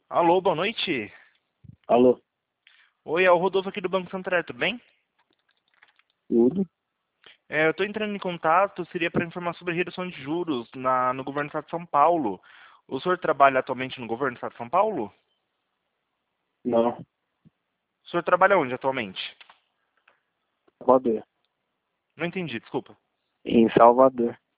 Alô, boa noite. Alô, Oi, é o Rodolfo aqui do Banco Santander, tudo bem? tudo? Eu estou entrando em contato, seria para informar sobre redução de juros no governo do Estado de São Paulo. O senhor trabalha atualmente no governo do Estado de São Paulo? Não, O senhor trabalha onde atualmente? Salvador. Não entendi, desculpa. Em Salvador.